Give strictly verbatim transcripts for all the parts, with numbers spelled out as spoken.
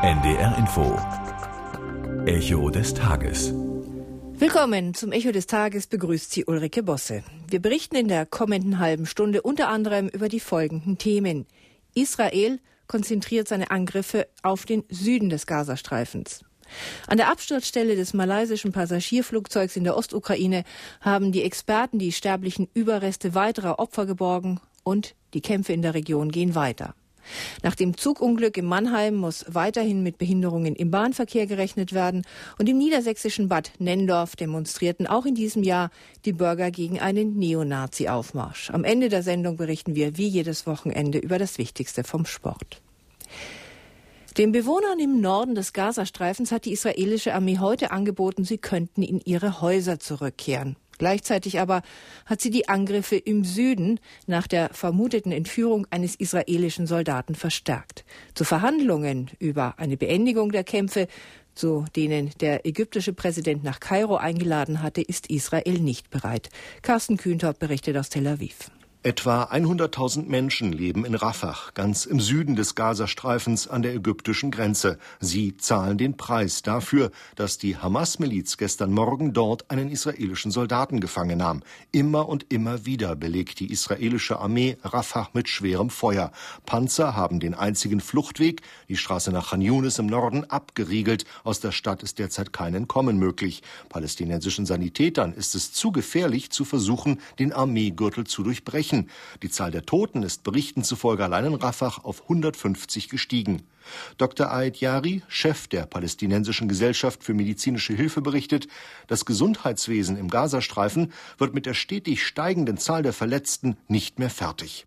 N D R Info. Echo des Tages. Willkommen zum Echo des Tages, begrüßt Sie Ulrike Bosse. Wir berichten in der kommenden halben Stunde unter anderem über die folgenden Themen. Israel konzentriert seine Angriffe auf den Süden des Gazastreifens. An der Absturzstelle des malaysischen Passagierflugzeugs in der Ostukraine haben die Experten die sterblichen Überreste weiterer Opfer geborgen und die Kämpfe in der Region gehen weiter. Nach dem Zugunglück in Mannheim muss weiterhin mit Behinderungen im Bahnverkehr gerechnet werden und im niedersächsischen Bad Nenndorf demonstrierten auch in diesem Jahr die Bürger gegen einen Neonazi-Aufmarsch. Am Ende der Sendung berichten wir wie jedes Wochenende über das Wichtigste vom Sport. Den Bewohnern im Norden des Gazastreifens hat die israelische Armee heute angeboten, sie könnten in ihre Häuser zurückkehren. Gleichzeitig aber hat sie die Angriffe im Süden nach der vermuteten Entführung eines israelischen Soldaten verstärkt. Zu Verhandlungen über eine Beendigung der Kämpfe, zu denen der ägyptische Präsident nach Kairo eingeladen hatte, ist Israel nicht bereit. Carsten Kühntorp berichtet aus Tel Aviv. Etwa hunderttausend Menschen leben in Rafah, ganz im Süden des Gazastreifens an der ägyptischen Grenze. Sie zahlen den Preis dafür, dass die Hamas-Miliz gestern Morgen dort einen israelischen Soldaten gefangen nahm. Immer und immer wieder belegt die israelische Armee Rafah mit schwerem Feuer. Panzer haben den einzigen Fluchtweg, die Straße nach Khan Yunis im Norden, abgeriegelt. Aus der Stadt ist derzeit kein Entkommen möglich. Palästinensischen Sanitätern ist es zu gefährlich, zu versuchen, den Armeegürtel zu durchbrechen. Die Zahl der Toten ist Berichten zufolge allein in Rafah auf hundertfünfzig gestiegen. Doktor Aed Yari, Chef der Palästinensischen Gesellschaft für medizinische Hilfe, berichtet, das Gesundheitswesen im Gazastreifen wird mit der stetig steigenden Zahl der Verletzten nicht mehr fertig.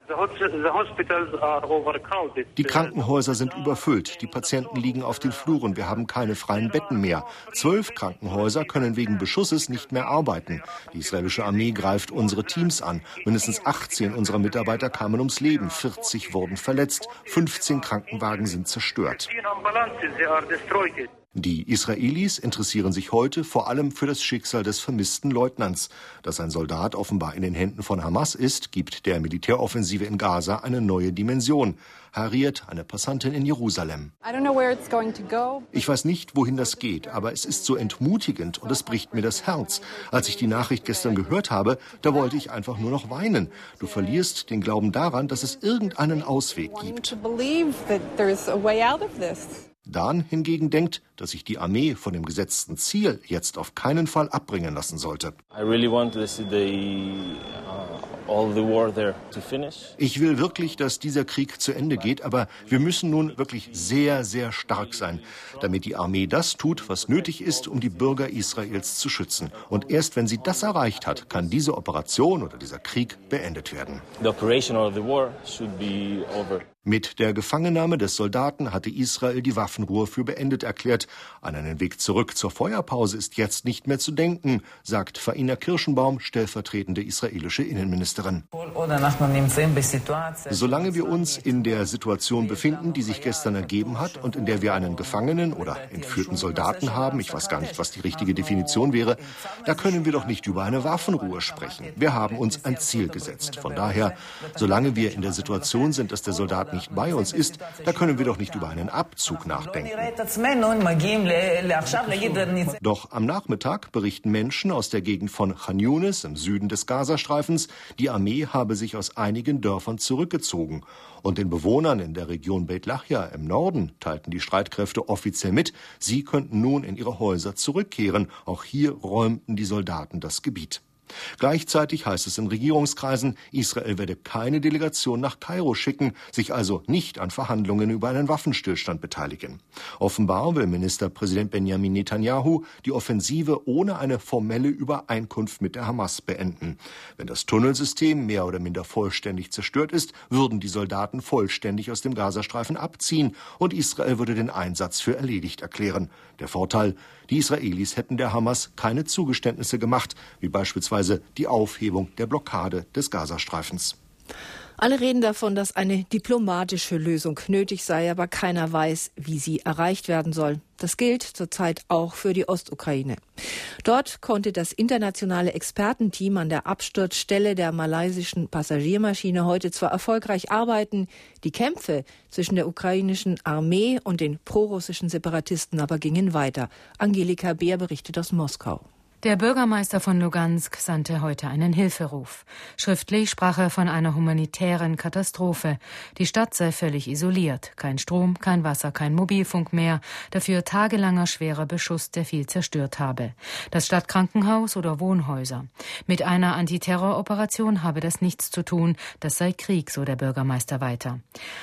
Die Krankenhäuser sind überfüllt, die Patienten liegen auf den Fluren, wir haben keine freien Betten mehr. Zwölf Krankenhäuser können wegen Beschusses nicht mehr arbeiten. Die israelische Armee greift unsere Teams an. Mindestens achtzehn unserer Mitarbeiter kamen ums Leben, vierzig wurden verletzt, fünfzehn Krankenwagen sind zerstört. Die Israelis interessieren sich heute vor allem für das Schicksal des vermissten Leutnants. Dass ein Soldat offenbar in den Händen von Hamas ist, gibt der Militäroffensive in Gaza eine neue Dimension. Harriet, eine Passantin in Jerusalem. Ich weiß nicht, wohin das geht, aber es ist so entmutigend und es bricht mir das Herz. Als ich die Nachricht gestern gehört habe, da wollte ich einfach nur noch weinen. Du verlierst den Glauben daran, dass es irgendeinen Ausweg gibt. Dan hingegen denkt, dass sich die Armee von dem gesetzten Ziel jetzt auf keinen Fall abbringen lassen sollte. Ich will wirklich, dass dieser Krieg zu Ende geht, aber wir müssen nun wirklich sehr, sehr stark sein, damit die Armee das tut, was nötig ist, um die Bürger Israels zu schützen. Und erst wenn sie das erreicht hat, kann diese Operation oder dieser Krieg beendet werden. The operation or the war should be over. Mit der Gefangennahme des Soldaten hatte Israel die Waffenruhe für beendet erklärt. An einen Weg zurück zur Feuerpause ist jetzt nicht mehr zu denken, sagt Faina Kirschenbaum, stellvertretende israelische Innenministerin. Solange wir uns in der Situation befinden, die sich gestern ergeben hat und in der wir einen Gefangenen oder entführten Soldaten haben, ich weiß gar nicht, was die richtige Definition wäre, da können wir doch nicht über eine Waffenruhe sprechen. Wir haben uns ein Ziel gesetzt. Von daher, solange wir in der Situation sind, dass der Soldat nicht bei uns ist, da können wir doch nicht über einen Abzug nachdenken. Doch am Nachmittag berichten Menschen aus der Gegend von Khan Yunis im Süden des Gazastreifens, die Armee habe sich aus einigen Dörfern zurückgezogen. Und den Bewohnern in der Region Beit Lahia im Norden teilten die Streitkräfte offiziell mit, sie könnten nun in ihre Häuser zurückkehren. Auch hier räumten die Soldaten das Gebiet. Gleichzeitig heißt es in Regierungskreisen, Israel werde keine Delegation nach Kairo schicken, sich also nicht an Verhandlungen über einen Waffenstillstand beteiligen. Offenbar will Ministerpräsident Benjamin Netanyahu die Offensive ohne eine formelle Übereinkunft mit der Hamas beenden. Wenn das Tunnelsystem mehr oder minder vollständig zerstört ist, würden die Soldaten vollständig aus dem Gazastreifen abziehen und Israel würde den Einsatz für erledigt erklären. Der Vorteil, die Israelis hätten der Hamas keine Zugeständnisse gemacht, wie beispielsweise die Aufhebung der Blockade des Gazastreifens. Alle reden davon, dass eine diplomatische Lösung nötig sei, aber keiner weiß, wie sie erreicht werden soll. Das gilt zurzeit auch für die Ostukraine. Dort konnte das internationale Expertenteam an der Absturzstelle der malaysischen Passagiermaschine heute zwar erfolgreich arbeiten, die Kämpfe zwischen der ukrainischen Armee und den prorussischen Separatisten aber gingen weiter. Angelika Beer berichtet aus Moskau. Der Bürgermeister von Lugansk sandte heute einen Hilferuf. Schriftlich sprach er von einer humanitären Katastrophe. Die Stadt sei völlig isoliert. Kein Strom, kein Wasser, kein Mobilfunk mehr. Dafür tagelanger schwerer Beschuss, der viel zerstört habe. Das Stadtkrankenhaus oder Wohnhäuser. Mit einer Antiterroroperation habe das nichts zu tun. Das sei Krieg, so der Bürgermeister weiter.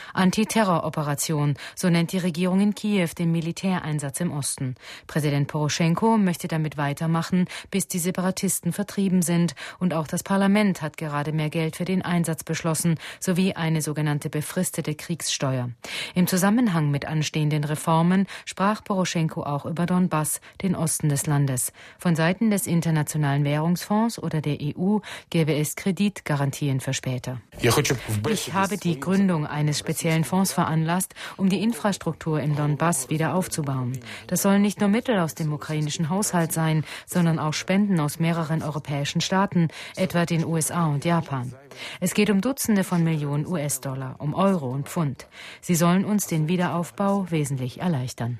Antiterroroperation, so nennt die Regierung in Kiew den Militäreinsatz im Osten. Präsident Poroschenko möchte damit weitermachen, bis die Separatisten vertrieben sind. Und auch das Parlament hat gerade mehr Geld für den Einsatz beschlossen, sowie eine sogenannte befristete Kriegssteuer. Im Zusammenhang mit anstehenden Reformen sprach Poroschenko auch über Donbass, den Osten des Landes. Von Seiten des Internationalen Währungsfonds oder der E U gäbe es Kreditgarantien für später. Ich habe die Gründung eines speziellen Fonds veranlasst, um die Infrastruktur im Donbass wieder aufzubauen. Das sollen nicht nur Mittel aus dem ukrainischen Haushalt sein, sondern auch Spenden aus mehreren europäischen Staaten, etwa den U S A und Japan. Es geht um Dutzende von Millionen U S-Dollar, um Euro und Pfund. Sie sollen uns den Wiederaufbau wesentlich erleichtern.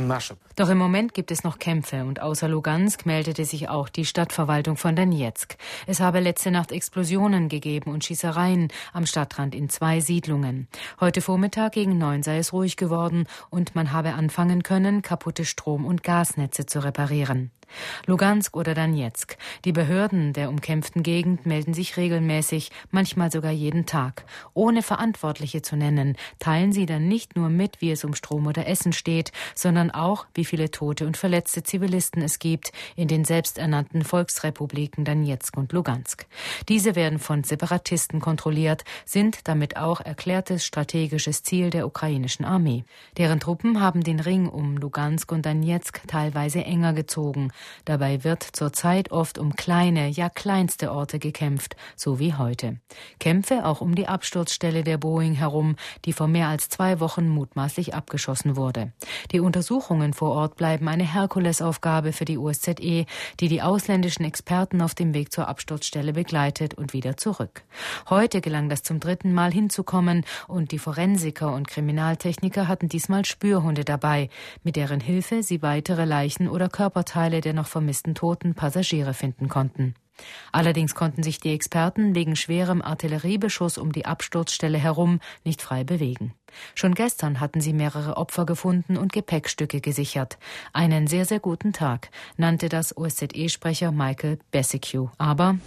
Doch im Moment gibt es noch Kämpfe und außer Lugansk meldete sich auch die Stadtverwaltung von Donezk. Es habe letzte Nacht Explosionen gegeben und Schießereien am Stadtrand in zwei Siedlungen. Heute Vormittag gegen neun sei es ruhig geworden und man habe anfangen können, kaputte Strom- und Gasnetze zu reparieren. Lugansk oder Donezk. Die Behörden der umkämpften Gegend melden sich regelmäßig, manchmal sogar jeden Tag. Ohne Verantwortliche zu nennen, teilen sie dann nicht nur mit, wie es um Strom oder Essen steht, sondern auch, wie viele tote und verletzte Zivilisten es gibt in den selbsternannten Volksrepubliken Donezk und Lugansk. Diese werden von Separatisten kontrolliert, sind damit auch erklärtes strategisches Ziel der ukrainischen Armee. Deren Truppen haben den Ring um Lugansk und Donezk teilweise enger gezogen. Dabei wird zurzeit oft um kleine, ja kleinste Orte gekämpft, so wie heute. Kämpfe auch um die Absturzstelle der Boeing herum, die vor mehr als zwei Wochen mutmaßlich abgeschossen wurde. Die Untersuchungen vor Ort bleiben eine Herkulesaufgabe für die O S Z E, die die ausländischen Experten auf dem Weg zur Absturzstelle begleitet und wieder zurück. Heute gelang das zum dritten Mal hinzukommen und die Forensiker und Kriminaltechniker hatten diesmal Spürhunde dabei, mit deren Hilfe sie weitere Leichen oder Körperteile der noch vermissten toten Passagiere finden konnten. Allerdings konnten sich die Experten wegen schwerem Artilleriebeschuss um die Absturzstelle herum nicht frei bewegen. Schon gestern hatten sie mehrere Opfer gefunden und Gepäckstücke gesichert. Einen sehr, sehr guten Tag, nannte das O S Z E-Sprecher Michael Besicue. Aber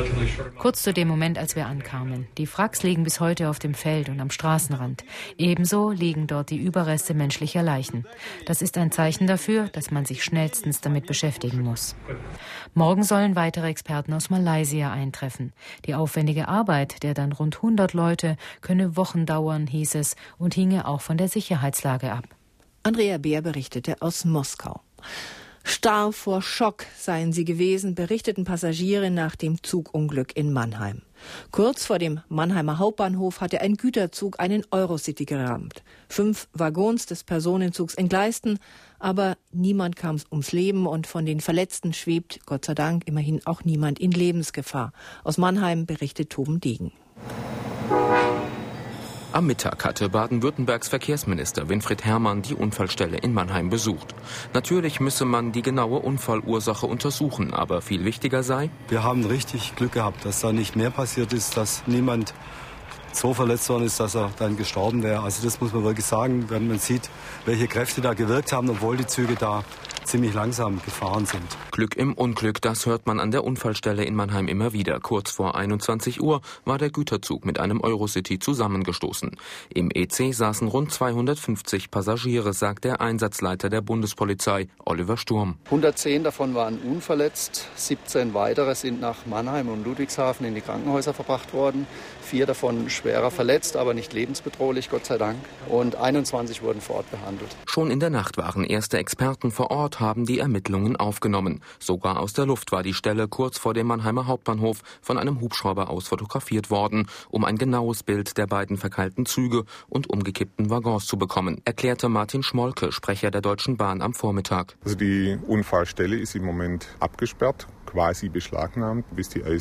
kurz zu dem Moment, als wir ankamen. Die Wracks liegen bis heute auf dem Feld und am Straßenrand. Ebenso liegen dort die Überreste menschlicher Leichen. Das ist ein Zeichen dafür, dass man sich schnellstens damit beschäftigen muss. Morgen sollen weitere Experten aus Malaysia eintreffen. Die aufwendige Arbeit der dann rund hundert Leute könne Wochen dauern, hieß es, und hinge auch von der Sicherheitslage ab. Andrea Beer berichtete aus Moskau. Starr vor Schock seien sie gewesen, berichteten Passagiere nach dem Zugunglück in Mannheim. Kurz vor dem Mannheimer Hauptbahnhof hatte ein Güterzug einen Eurocity gerammt. Fünf Waggons des Personenzugs entgleisten, aber niemand kam ums Leben und von den Verletzten schwebt, Gott sei Dank, immerhin auch niemand in Lebensgefahr. Aus Mannheim berichtet Toben Degen. Am Mittag hatte Baden-Württembergs Verkehrsminister Winfried Herrmann die Unfallstelle in Mannheim besucht. Natürlich müsse man die genaue Unfallursache untersuchen, aber viel wichtiger sei: Wir haben richtig Glück gehabt, dass da nicht mehr passiert ist, dass niemand so verletzt worden ist, dass er dann gestorben wäre. Also das muss man wirklich sagen, wenn man sieht, welche Kräfte da gewirkt haben, obwohl die Züge da ziemlich langsam gefahren sind. Glück im Unglück, das hört man an der Unfallstelle in Mannheim immer wieder. Kurz vor einundzwanzig Uhr war der Güterzug mit einem Eurocity zusammengestoßen. Im E C saßen rund zweihundertfünfzig Passagiere, sagt der Einsatzleiter der Bundespolizei, Oliver Sturm. hundertzehn davon waren unverletzt, siebzehn weitere sind nach Mannheim und Ludwigshafen in die Krankenhäuser verbracht worden. Vier davon schwerer verletzt, aber nicht lebensbedrohlich, Gott sei Dank. Und einundzwanzig wurden vor Ort behandelt. Schon in der Nacht waren erste Experten vor Ort, haben die Ermittlungen aufgenommen. Sogar aus der Luft war die Stelle kurz vor dem Mannheimer Hauptbahnhof von einem Hubschrauber aus fotografiert worden, um ein genaues Bild der beiden verkeilten Züge und umgekippten Waggons zu bekommen, erklärte Martin Schmolke, Sprecher der Deutschen Bahn am Vormittag. Also die Unfallstelle ist im Moment abgesperrt, quasi beschlagnahmt, bis die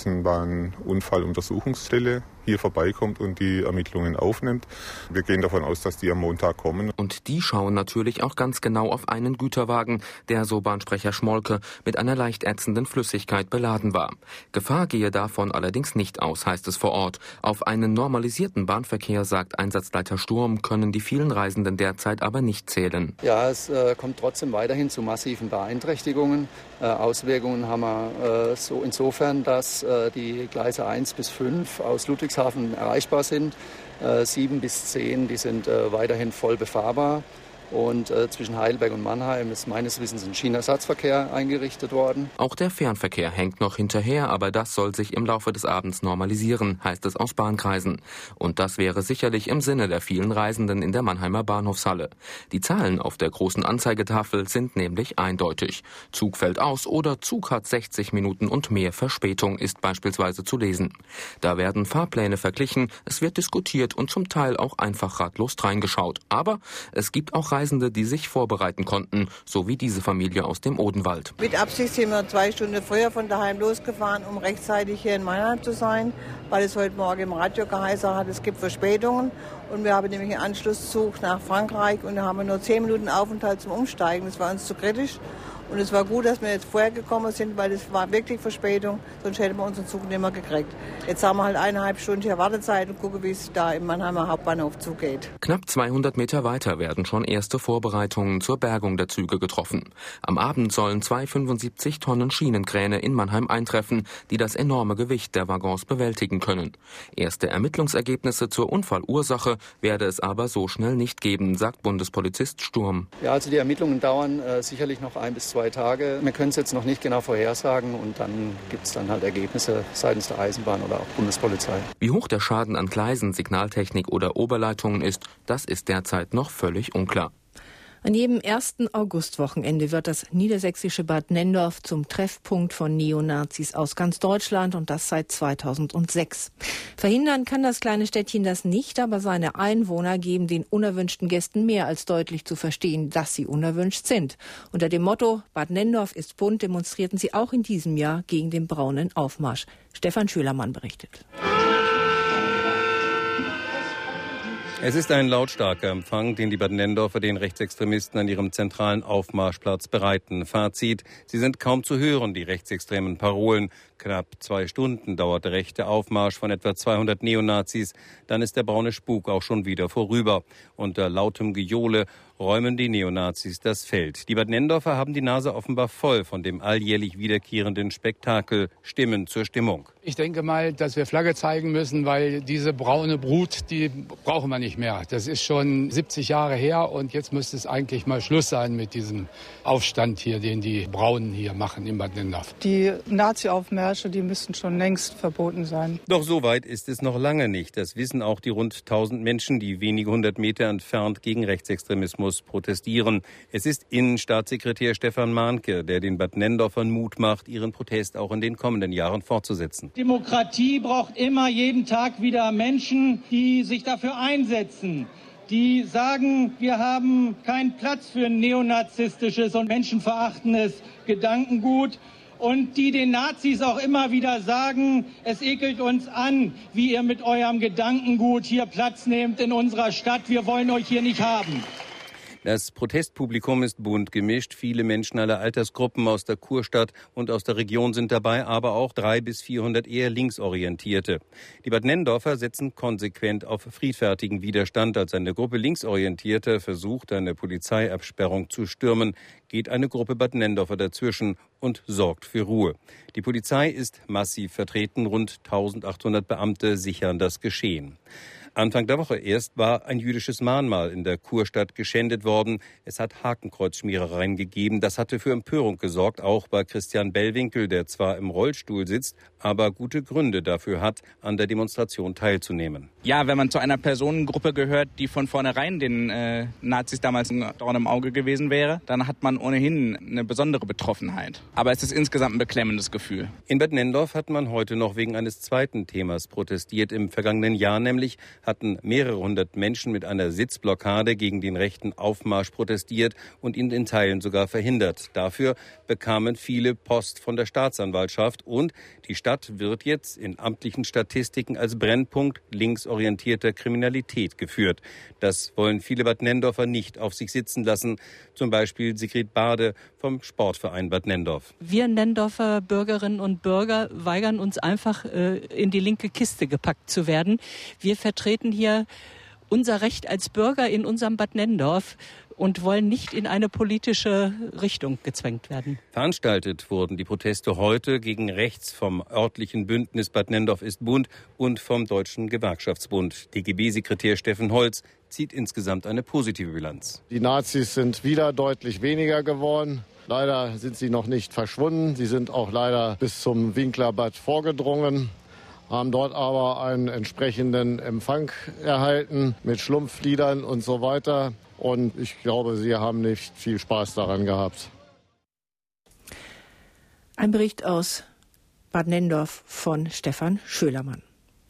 Eisenbahnunfalluntersuchungsstelle hier vorbeikommt und die Ermittlungen aufnimmt. Wir gehen davon aus, dass die am Montag kommen. Und die schauen natürlich auch ganz genau auf einen Güterwagen, der, so Bahnsprecher Schmolke, mit einer leicht ätzenden Flüssigkeit beladen war. Gefahr gehe davon allerdings nicht aus, heißt es vor Ort. Auf einen normalisierten Bahnverkehr, sagt Einsatzleiter Sturm, können die vielen Reisenden derzeit aber nicht zählen. Ja, es äh, kommt trotzdem weiterhin zu massiven Beeinträchtigungen. Äh, Auswirkungen haben wir äh, so insofern, dass äh, die Gleise eins bis fünf aus Ludwigshafen erreichbar sind. Äh, sieben bis zehn, die sind äh, weiterhin voll befahrbar. Und äh, zwischen Heidelberg und Mannheim ist meines Wissens ein Schienenersatzverkehr eingerichtet worden. Auch der Fernverkehr hängt noch hinterher, aber das soll sich im Laufe des Abends normalisieren, heißt es aus Bahnkreisen. Und das wäre sicherlich im Sinne der vielen Reisenden in der Mannheimer Bahnhofshalle. Die Zahlen auf der großen Anzeigetafel sind nämlich eindeutig. Zug fällt aus oder Zug hat sechzig Minuten und mehr Verspätung, ist beispielsweise zu lesen. Da werden Fahrpläne verglichen, es wird diskutiert und zum Teil auch einfach ratlos reingeschaut. Aber es gibt auch Reisende, die sich vorbereiten konnten, so wie diese Familie aus dem Odenwald. Mit Absicht sind wir zwei Stunden früher von daheim losgefahren, um rechtzeitig hier in Mannheim zu sein, weil es heute Morgen im Radio geheißen hat, es gibt Verspätungen. Und wir haben nämlich einen Anschlusszug nach Frankreich und da haben wir nur zehn Minuten Aufenthalt zum Umsteigen. Das war uns zu kritisch. Und es war gut, dass wir jetzt vorher gekommen sind, weil es war wirklich Verspätung, sonst hätten wir unseren Zug nicht mehr gekriegt. Jetzt haben wir halt eineinhalb Stunden hier Wartezeit und gucken, wie es da im Mannheimer Hauptbahnhof zugeht. Knapp zweihundert Meter weiter werden schon erste Vorbereitungen zur Bergung der Züge getroffen. Am Abend sollen zwei fünfundsiebzig Tonnen Schienenkräne in Mannheim eintreffen, die das enorme Gewicht der Waggons bewältigen können. Erste Ermittlungsergebnisse zur Unfallursache werde es aber so schnell nicht geben, sagt Bundespolizist Sturm. Ja, also die Ermittlungen dauern äh, sicherlich noch ein bis zwei Zwei Tage. Wir können es jetzt noch nicht genau vorhersagen und dann gibt es dann halt Ergebnisse seitens der Eisenbahn oder auch Bundespolizei. Wie hoch der Schaden an Gleisen, Signaltechnik oder Oberleitungen ist, das ist derzeit noch völlig unklar. An jedem ersten Augustwochenende wird das niedersächsische Bad Nennendorf zum Treffpunkt von Neonazis aus ganz Deutschland und das seit zweitausendsechs. Verhindern kann das kleine Städtchen das nicht, aber seine Einwohner geben den unerwünschten Gästen mehr als deutlich zu verstehen, dass sie unerwünscht sind. Unter dem Motto Bad Nennendorf ist bunt demonstrierten sie auch in diesem Jahr gegen den braunen Aufmarsch. Stefan Schölermann berichtet. Es ist ein lautstarker Empfang, den die Bad Nennendorfer den Rechtsextremisten an ihrem zentralen Aufmarschplatz bereiten. Fazit, sie sind kaum zu hören, die rechtsextremen Parolen. Knapp zwei Stunden dauert der rechte Aufmarsch von etwa zweihundert Neonazis. Dann ist der braune Spuk auch schon wieder vorüber. Unter lautem Gejohle räumen die Neonazis das Feld. Die Bad Nennendorfer haben die Nase offenbar voll von dem alljährlich wiederkehrenden Spektakel. Stimmen zur Stimmung. Ich denke mal, dass wir Flagge zeigen müssen, weil diese braune Brut, die brauchen wir nicht mehr. Das ist schon siebzig Jahre her und jetzt müsste es eigentlich mal Schluss sein mit diesem Aufstand hier, den die Braunen hier machen in Bad Nennendorf. Die Nazi-Aufmärsche, die müssten schon längst verboten sein. Doch so weit ist es noch lange nicht. Das wissen auch die rund tausend Menschen, die wenige hundert Meter entfernt gegen Rechtsextremismus protestieren. Es ist Innenstaatssekretär Stefan Mahnke, der den Bad Nennendorfern Mut macht, ihren Protest auch in den kommenden Jahren fortzusetzen. Demokratie braucht immer jeden Tag wieder Menschen, die sich dafür einsetzen, die sagen, wir haben keinen Platz für neonazistisches und menschenverachtendes Gedankengut und die den Nazis auch immer wieder sagen, es ekelt uns an, wie ihr mit eurem Gedankengut hier Platz nehmt in unserer Stadt, wir wollen euch hier nicht haben. Das Protestpublikum ist bunt gemischt. Viele Menschen aller Altersgruppen aus der Kurstadt und aus der Region sind dabei, aber auch dreihundert bis vierhundert eher linksorientierte. Die Bad Nennendorfer setzen konsequent auf friedfertigen Widerstand. Als eine Gruppe Linksorientierter versucht, eine Polizeiabsperrung zu stürmen, geht eine Gruppe Bad Nennendorfer dazwischen und sorgt für Ruhe. Die Polizei ist massiv vertreten. Rund eintausendachthundert Beamte sichern das Geschehen. Anfang der Woche erst war ein jüdisches Mahnmal in der Kurstadt geschändet worden. Es hat Hakenkreuzschmierereien gegeben. Das hatte für Empörung gesorgt, auch bei Christian Bellwinkel, der zwar im Rollstuhl sitzt, aber gute Gründe dafür hat, an der Demonstration teilzunehmen. Ja, wenn man zu einer Personengruppe gehört, die von vornherein den äh, Nazis damals ein Dorn im Auge gewesen wäre, dann hat man ohnehin eine besondere Betroffenheit. Aber es ist insgesamt ein beklemmendes Gefühl. In Bad Nenndorf hat man heute noch wegen eines zweiten Themas protestiert. Im vergangenen Jahr nämlich hatten mehrere hundert Menschen mit einer Sitzblockade gegen den rechten Aufmarsch protestiert und ihn in Teilen sogar verhindert. Dafür bekamen viele Post von der Staatsanwaltschaft und die Stadt wird jetzt in amtlichen Statistiken als Brennpunkt linksorientierter Kriminalität geführt. Das wollen viele Bad Nenndorfer nicht auf sich sitzen lassen. Zum Beispiel Sigrid Bade vom Sportverein Bad Nenndorf. Wir Nenndorfer Bürgerinnen und Bürger weigern uns einfach, äh, in die linke Kiste gepackt zu werden. Wir vertreten hier unser Recht als Bürger in unserem Bad Nenndorf und wollen nicht in eine politische Richtung gezwängt werden. Veranstaltet wurden die Proteste heute gegen rechts vom örtlichen Bündnis Bad Nenndorf ist bunt und vom Deutschen Gewerkschaftsbund. D G B-Sekretär Steffen Holz zieht insgesamt eine positive Bilanz. Die Nazis sind wieder deutlich weniger geworden. Leider sind sie noch nicht verschwunden. Sie sind auch leider bis zum Winklerbad vorgedrungen, haben dort aber einen entsprechenden Empfang erhalten mit Schlumpfliedern und so weiter. Und ich glaube, sie haben nicht viel Spaß daran gehabt. Ein Bericht aus Bad Nenndorf von Stefan Schölermann.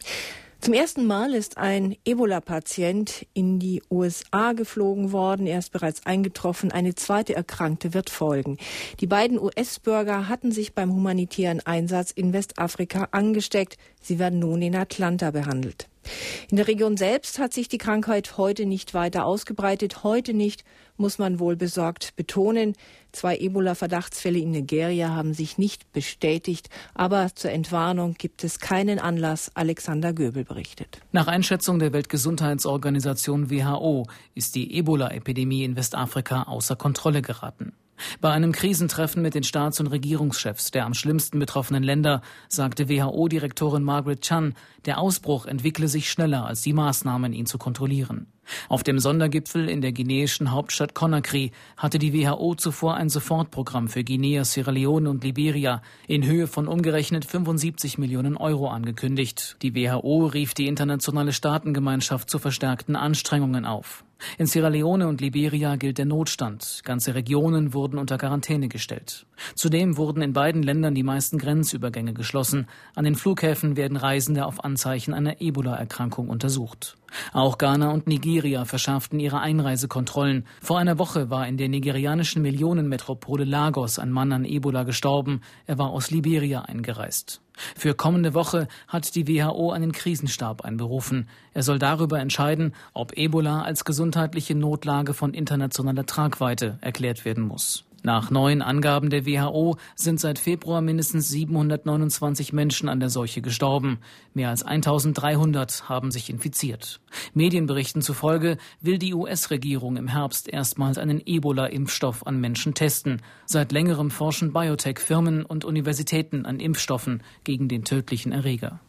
Zum ersten Mal ist ein Ebola-Patient in die U S A geflogen worden. Er ist bereits eingetroffen. Eine zweite Erkrankte wird folgen. Die beiden U S-Bürger hatten sich beim humanitären Einsatz in Westafrika angesteckt. Sie werden nun in Atlanta behandelt. In der Region selbst hat sich die Krankheit heute nicht weiter ausgebreitet. Heute nicht, muss man wohl besorgt betonen. Zwei Ebola-Verdachtsfälle in Nigeria haben sich nicht bestätigt. Aber zur Entwarnung gibt es keinen Anlass. Alexander Göbel berichtet. Nach Einschätzung der Weltgesundheitsorganisation W H O ist die Ebola-Epidemie in Westafrika außer Kontrolle geraten. Bei einem Krisentreffen mit den Staats- und Regierungschefs der am schlimmsten betroffenen Länder sagte W H O-Direktorin Margaret Chan, der Ausbruch entwickle sich schneller als die Maßnahmen, ihn zu kontrollieren. Auf dem Sondergipfel in der guineischen Hauptstadt Conakry hatte die W H O zuvor ein Sofortprogramm für Guinea, Sierra Leone und Liberia in Höhe von umgerechnet fünfundsiebzig Millionen Euro angekündigt. Die W H O rief die internationale Staatengemeinschaft zu verstärkten Anstrengungen auf. In Sierra Leone und Liberia gilt der Notstand. Ganze Regionen wurden unter Quarantäne gestellt. Zudem wurden in beiden Ländern die meisten Grenzübergänge geschlossen. An den Flughäfen werden Reisende auf Anzeichen einer Ebola-Erkrankung untersucht. Auch Ghana und Nigeria verschärften ihre Einreisekontrollen. Vor einer Woche war in der nigerianischen Millionenmetropole Lagos ein Mann an Ebola gestorben. Er war aus Liberia eingereist. Für kommende Woche hat die W H O einen Krisenstab einberufen. Er soll darüber entscheiden, ob Ebola als gesundheitliche Notlage von internationaler Tragweite erklärt werden muss. Nach neuen Angaben der W H O sind seit Februar mindestens siebenhundertneunundzwanzig Menschen an der Seuche gestorben. Mehr als eintausenddreihundert haben sich infiziert. Medienberichten zufolge will die U S-Regierung im Herbst erstmals einen Ebola-Impfstoff an Menschen testen. Seit längerem forschen Biotech-Firmen und Universitäten an Impfstoffen gegen den tödlichen Erreger.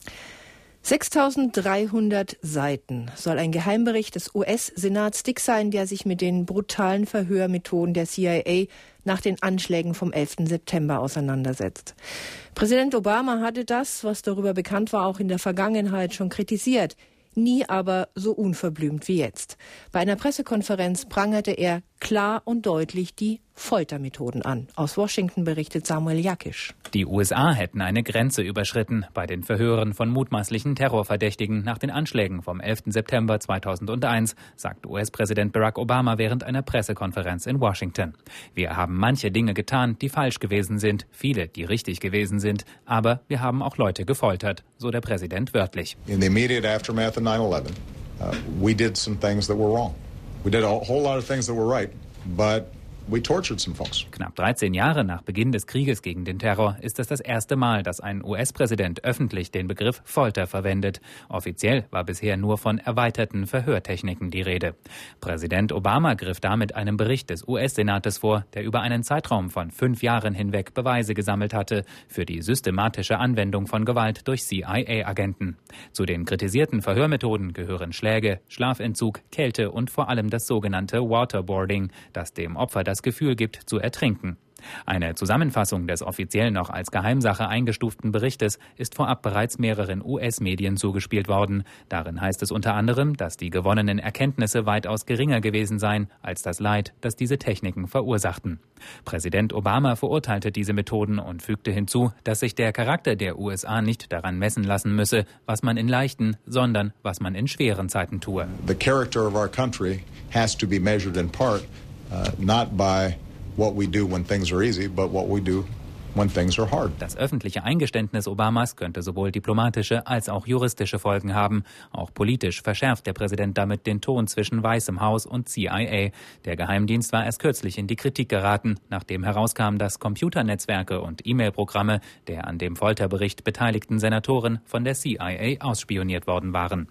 sechstausenddreihundert Seiten soll ein Geheimbericht des U S-Senats dick sein, der sich mit den brutalen Verhörmethoden der C I A nach den Anschlägen vom elften September auseinandersetzt. Präsident Obama hatte das, was darüber bekannt war, auch in der Vergangenheit schon kritisiert. Nie aber so unverblümt wie jetzt. Bei einer Pressekonferenz prangerte er klar und deutlich die Foltermethoden an. Aus Washington berichtet Samuel Jakisch. Die U S A hätten eine Grenze überschritten bei den Verhören von mutmaßlichen Terrorverdächtigen nach den Anschlägen vom elften September zweitausendeins, sagt U S-Präsident Barack Obama während einer Pressekonferenz in Washington. Wir haben manche Dinge getan, die falsch gewesen sind, viele, die richtig gewesen sind, aber wir haben auch Leute gefoltert, so der Präsident wörtlich. In the immediate aftermath of nine eleven, uh, we did some things that were wrong. We did a whole lot of things that were right, but We tortured some folks. Knapp dreizehn Jahre nach Beginn des Krieges gegen den Terror ist es das erste Mal, dass ein U S-Präsident öffentlich den Begriff Folter verwendet. Offiziell war bisher nur von erweiterten Verhörtechniken die Rede. Präsident Obama griff damit einem Bericht des U S-Senates vor, der über einen Zeitraum von fünf Jahren hinweg Beweise gesammelt hatte für die systematische Anwendung von Gewalt durch C I A-Agenten. Zu den kritisierten Verhörmethoden gehören Schläge, Schlafentzug, Kälte und vor allem das sogenannte Waterboarding, das dem Opfer das Gefühl gibt, zu ertrinken. Eine Zusammenfassung des offiziell noch als Geheimsache eingestuften Berichtes ist vorab bereits mehreren U S-Medien zugespielt worden. Darin heißt es unter anderem, dass die gewonnenen Erkenntnisse weitaus geringer gewesen seien als das Leid, das diese Techniken verursachten. Präsident Obama verurteilte diese Methoden und fügte hinzu, dass sich der Charakter der U S A nicht daran messen lassen müsse, was man in leichten, sondern was man in schweren Zeiten tue. The character of our country has to be measured in part uh, not by what we do when things are easy, but what we do when things are hard. Das öffentliche Eingeständnis Obamas könnte sowohl diplomatische als auch juristische Folgen haben. Auch politisch verschärft der Präsident damit den Ton zwischen Weißem Haus und C I A. Der Geheimdienst war erst kürzlich in die Kritik geraten, nachdem herauskam, dass Computernetzwerke und E-Mail-Programme der an dem Folterbericht beteiligten Senatoren von der C I A ausspioniert worden waren.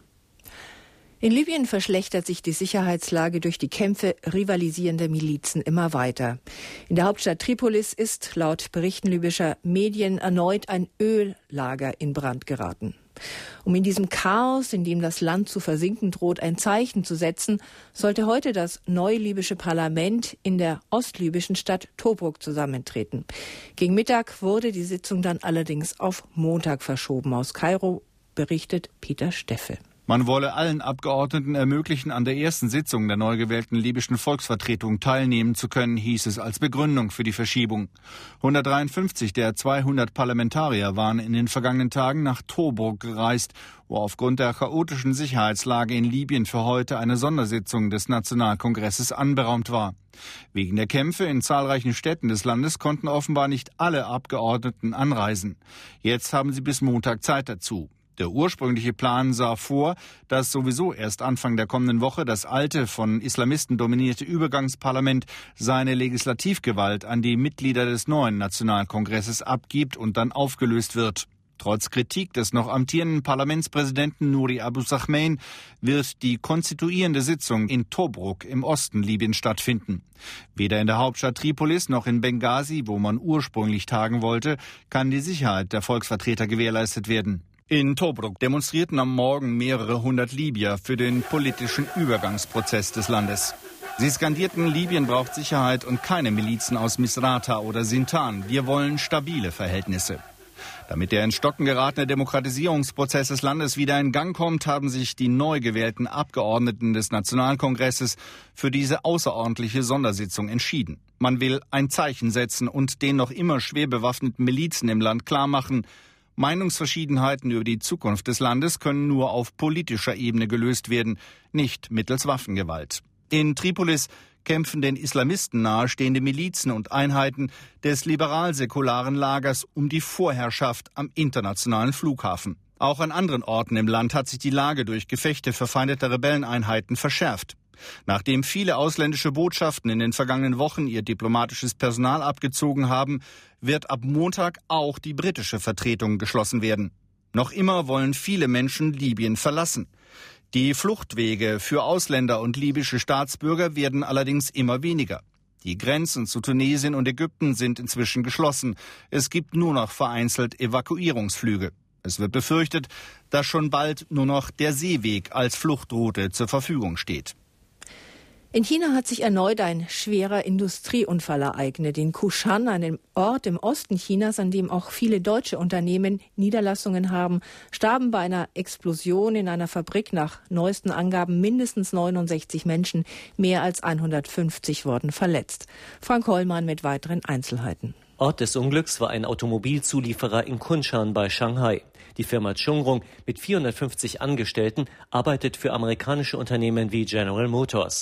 In Libyen verschlechtert sich die Sicherheitslage durch die Kämpfe rivalisierender Milizen immer weiter. In der Hauptstadt Tripolis ist laut Berichten libyscher Medien erneut ein Öllager in Brand geraten. Um in diesem Chaos, in dem das Land zu versinken droht, ein Zeichen zu setzen, sollte heute das neue libysche Parlament in der ostlibyschen Stadt Tobruk zusammentreten. Gegen Mittag wurde die Sitzung dann allerdings auf Montag verschoben. Aus Kairo berichtet Peter Steffel. Man wolle allen Abgeordneten ermöglichen, an der ersten Sitzung der neu gewählten libyschen Volksvertretung teilnehmen zu können, hieß es als Begründung für die Verschiebung. hundertdreiundfünfzig der zweihundert Parlamentarier waren in den vergangenen Tagen nach Tobruk gereist, wo aufgrund der chaotischen Sicherheitslage in Libyen für heute eine Sondersitzung des Nationalkongresses anberaumt war. Wegen der Kämpfe in zahlreichen Städten des Landes konnten offenbar nicht alle Abgeordneten anreisen. Jetzt haben sie bis Montag Zeit dazu. Der ursprüngliche Plan sah vor, dass sowieso erst Anfang der kommenden Woche das alte, von Islamisten dominierte Übergangsparlament seine Legislativgewalt an die Mitglieder des neuen Nationalkongresses abgibt und dann aufgelöst wird. Trotz Kritik des noch amtierenden Parlamentspräsidenten Nouri Abu Sahmein wird die konstituierende Sitzung in Tobruk im Osten Libyens stattfinden. Weder in der Hauptstadt Tripolis noch in Benghazi, wo man ursprünglich tagen wollte, kann die Sicherheit der Volksvertreter gewährleistet werden. In Tobruk demonstrierten am Morgen mehrere hundert Libyer für den politischen Übergangsprozess des Landes. Sie skandierten, Libyen braucht Sicherheit und keine Milizen aus Misrata oder Sintan. Wir wollen stabile Verhältnisse. Damit der ins Stocken geratene Demokratisierungsprozess des Landes wieder in Gang kommt, haben sich die neu gewählten Abgeordneten des Nationalkongresses für diese außerordentliche Sondersitzung entschieden. Man will ein Zeichen setzen und den noch immer schwer bewaffneten Milizen im Land klarmachen, Meinungsverschiedenheiten über die Zukunft des Landes können nur auf politischer Ebene gelöst werden, nicht mittels Waffengewalt. In Tripolis kämpfen den Islamisten nahestehende Milizen und Einheiten des liberal-säkularen Lagers um die Vorherrschaft am internationalen Flughafen. Auch an anderen Orten im Land hat sich die Lage durch Gefechte verfeindeter Rebelleneinheiten verschärft. Nachdem viele ausländische Botschaften in den vergangenen Wochen ihr diplomatisches Personal abgezogen haben, wird ab Montag auch die britische Vertretung geschlossen werden. Noch immer wollen viele Menschen Libyen verlassen. Die Fluchtwege für Ausländer und libysche Staatsbürger werden allerdings immer weniger. Die Grenzen zu Tunesien und Ägypten sind inzwischen geschlossen. Es gibt nur noch vereinzelt Evakuierungsflüge. Es wird befürchtet, dass schon bald nur noch der Seeweg als Fluchtroute zur Verfügung steht. In China hat sich erneut ein schwerer Industrieunfall ereignet. In Kushan, einem Ort im Osten Chinas, an dem auch viele deutsche Unternehmen Niederlassungen haben, starben bei einer Explosion in einer Fabrik nach neuesten Angaben mindestens neunundsechzig Menschen. Mehr als hundertfünfzig wurden verletzt. Frank Hollmann mit weiteren Einzelheiten. Ort des Unglücks war ein Automobilzulieferer in Kunshan bei Shanghai. Die Firma Chungrong mit vierhundertfünfzig Angestellten arbeitet für amerikanische Unternehmen wie General Motors.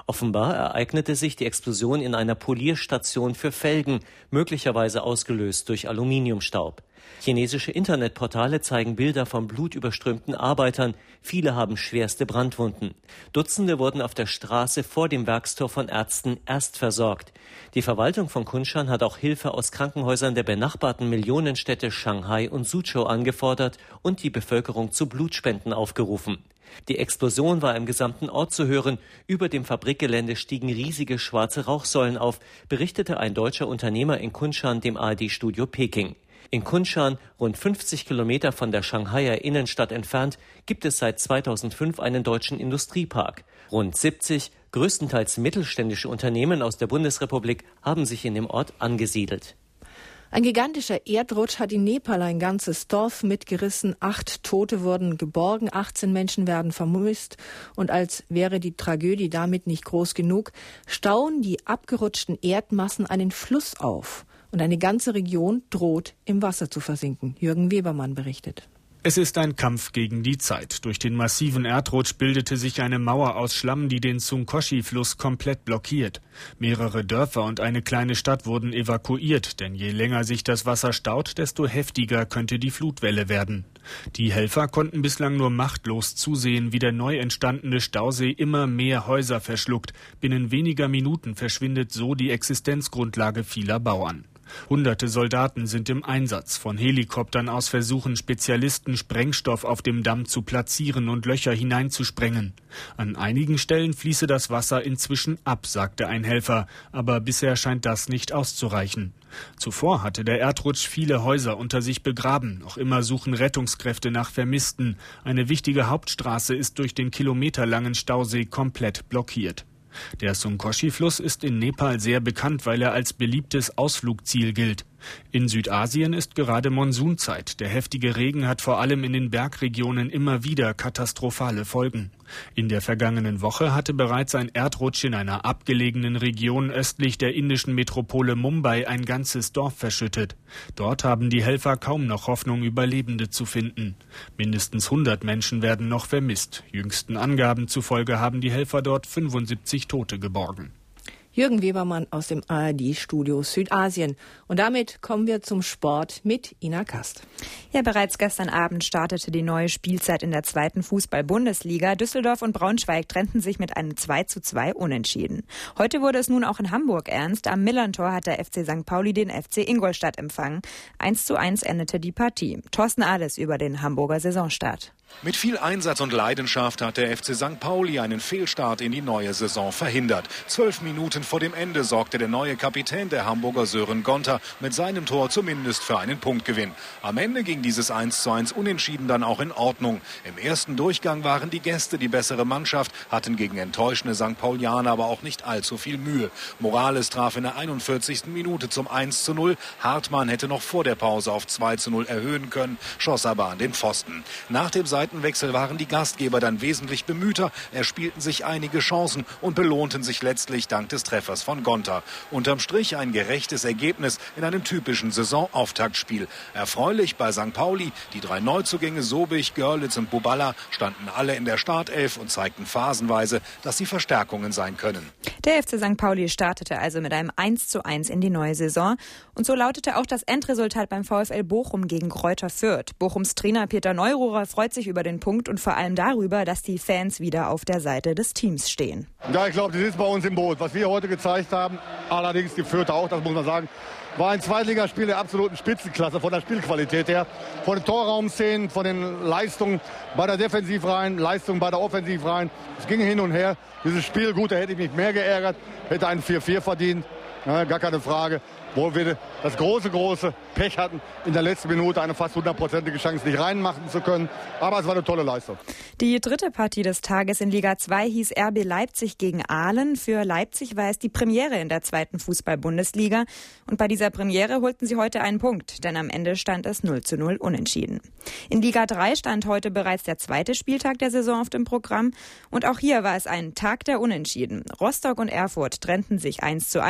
Offenbar ereignete sich die Explosion in einer Polierstation für Felgen, möglicherweise ausgelöst durch Aluminiumstaub. Chinesische Internetportale zeigen Bilder von blutüberströmten Arbeitern. Viele haben schwerste Brandwunden. Dutzende wurden auf der Straße vor dem Werkstor von Ärzten erst versorgt. Die Verwaltung von Kunshan hat auch Hilfe aus Krankenhäusern der benachbarten Millionenstädte Shanghai und Suzhou angefordert und die Bevölkerung zu Blutspenden aufgerufen. Die Explosion war im gesamten Ort zu hören. Über dem Fabrikgelände stiegen riesige schwarze Rauchsäulen auf, berichtete ein deutscher Unternehmer in Kunshan dem A R D-Studio Peking. In Kunshan, rund fünfzig Kilometer von der Shanghaier Innenstadt entfernt, gibt es seit zweitausendfünf einen deutschen Industriepark. Rund siebzig, größtenteils mittelständische Unternehmen aus der Bundesrepublik haben sich in dem Ort angesiedelt. Ein gigantischer Erdrutsch hat in Nepal ein ganzes Dorf mitgerissen. Acht Tote wurden geborgen, achtzehn Menschen werden vermisst. Und als wäre die Tragödie damit nicht groß genug, stauen die abgerutschten Erdmassen einen Fluss auf. Und eine ganze Region droht, im Wasser zu versinken. Jürgen Webermann berichtet. Es ist ein Kampf gegen die Zeit. Durch den massiven Erdrutsch bildete sich eine Mauer aus Schlamm, die den Sungkoshi-Fluss komplett blockiert. Mehrere Dörfer und eine kleine Stadt wurden evakuiert, denn je länger sich das Wasser staut, desto heftiger könnte die Flutwelle werden. Die Helfer konnten bislang nur machtlos zusehen, wie der neu entstandene Stausee immer mehr Häuser verschluckt. Binnen weniger Minuten verschwindet so die Existenzgrundlage vieler Bauern. Hunderte Soldaten sind im Einsatz. Von Helikoptern aus versuchen Spezialisten, Sprengstoff auf dem Damm zu platzieren und Löcher hineinzusprengen. An einigen Stellen fließe das Wasser inzwischen ab, sagte ein Helfer. Aber bisher scheint das nicht auszureichen. Zuvor hatte der Erdrutsch viele Häuser unter sich begraben. Noch immer suchen Rettungskräfte nach Vermissten. Eine wichtige Hauptstraße ist durch den kilometerlangen Stausee komplett blockiert. Der Sungkoshi-Fluss ist in Nepal sehr bekannt, weil er als beliebtes Ausflugsziel gilt. In Südasien ist gerade Monsunzeit. Der heftige Regen hat vor allem in den Bergregionen immer wieder katastrophale Folgen. In der vergangenen Woche hatte bereits ein Erdrutsch in einer abgelegenen Region östlich der indischen Metropole Mumbai ein ganzes Dorf verschüttet. Dort haben die Helfer kaum noch Hoffnung, Überlebende zu finden. Mindestens hundert Menschen werden noch vermisst. Jüngsten Angaben zufolge haben die Helfer dort fünfundsiebzig Tote geborgen. Jürgen Webermann aus dem A R D-Studio Südasien. Und damit kommen wir zum Sport mit Ina Kast. Ja, bereits gestern Abend startete die neue Spielzeit in der zweiten Fußball-Bundesliga. Düsseldorf und Braunschweig trennten sich mit einem zwei zu zwei Unentschieden. Heute wurde es nun auch in Hamburg ernst. Am Millerntor hat der F C Sankt Pauli den F C Ingolstadt empfangen. eins zu eins endete die Partie. Thorsten Ahles über den Hamburger Saisonstart. Mit viel Einsatz und Leidenschaft hat der F C Sankt Pauli einen Fehlstart in die neue Saison verhindert. Zwölf Minuten vor dem Ende sorgte der neue Kapitän der Hamburger Sören Gonter mit seinem Tor zumindest für einen Punktgewinn. Am Ende ging dieses eins zu eins Unentschieden dann auch in Ordnung. Im ersten Durchgang waren die Gäste die bessere Mannschaft, hatten gegen enttäuschende Sankt Paulianer aber auch nicht allzu viel Mühe. Morales traf in der einundvierzigsten Minute zum eins zu null. Hartmann hätte noch vor der Pause auf zwei zu null erhöhen können, schoss aber an den Pfosten. Nach dem Seitenwechsel waren die Gastgeber dann wesentlich bemühter, erspielten sich einige Chancen und belohnten sich letztlich dank des Treffers von Gonter. Unterm Strich ein gerechtes Ergebnis in einem typischen Saisonauftaktspiel. Erfreulich bei Sankt Pauli, die drei Neuzugänge Sobich, Görlitz und Buballa standen alle in der Startelf und zeigten phasenweise, dass sie Verstärkungen sein können. Der F C Sankt Pauli startete also mit einem eins zu eins in die neue Saison. Und so lautete auch das Endresultat beim VfL Bochum gegen Greuther Fürth. Bochums Trainer Peter Neururer freut sich über den Punkt und vor allem darüber, dass die Fans wieder auf der Seite des Teams stehen. Ja, ich glaube, die sind bei uns im Boot. Was wir heute gezeigt haben, allerdings die Fürther auch, das muss man sagen, war ein Zweitligaspiel der absoluten Spitzenklasse, von der Spielqualität her, von den Torraumszenen, von den Leistungen bei der Defensivreihen, Leistungen bei der Offensivreihen. Es ging hin und her. Dieses Spiel, gut, da hätte ich mich mehr geärgert, hätte einen vier vier verdient, ja, gar keine Frage. Wo wir das große, große Pech hatten, in der letzten Minute eine fast hundertprozentige Chance nicht reinmachen zu können. Aber es war eine tolle Leistung. Die dritte Partie des Tages in Liga zwei hieß R B Leipzig gegen Aalen. Für Leipzig war es die Premiere in der zweiten Fußball-Bundesliga. Und bei dieser Premiere holten sie heute einen Punkt, denn am Ende stand es null zu null unentschieden. In Liga drei stand heute bereits der zweite Spieltag der Saison auf dem Programm. Und auch hier war es ein Tag der Unentschieden. Rostock und Erfurt trennten sich eins zu eins und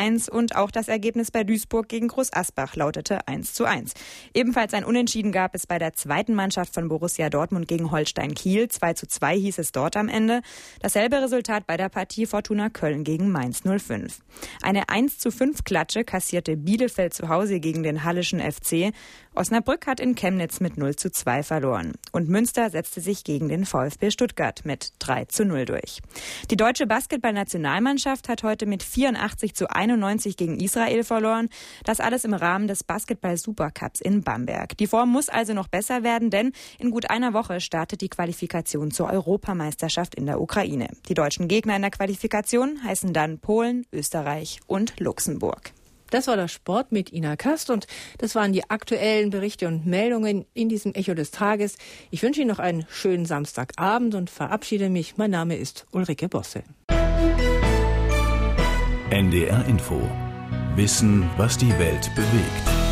und auch das Ergebnis bei Duisburg gegen Groß Asbach lautete eins zu eins. Ebenfalls ein Unentschieden gab es bei der zweiten Mannschaft von Borussia Dortmund gegen Holstein Kiel. zwei zu zwei hieß es dort am Ende. Dasselbe Resultat bei der Partie Fortuna Köln gegen Mainz null fünf. Eine eins zu fünf Klatsche kassierte Bielefeld zu Hause gegen den Hallischen F C. Osnabrück hat in Chemnitz mit null zu zwei verloren. Und Münster setzte sich gegen den VfB Stuttgart mit drei zu null durch. Die deutsche Basketballnationalmannschaft hat heute mit vierundachtzig zu einundneunzig gegen Israel verloren. Das alles im Rahmen des Basketball-Supercups in Bamberg. Die Form muss also noch besser werden, denn in gut einer Woche startet die Qualifikation zur Europameisterschaft in der Ukraine. Die deutschen Gegner in der Qualifikation heißen dann Polen, Österreich und Luxemburg. Das war der Sport mit Ina Kast und das waren die aktuellen Berichte und Meldungen in diesem Echo des Tages. Ich wünsche Ihnen noch einen schönen Samstagabend und verabschiede mich. Mein Name ist Ulrike Bosse. N D R Info. Wissen, was die Welt bewegt.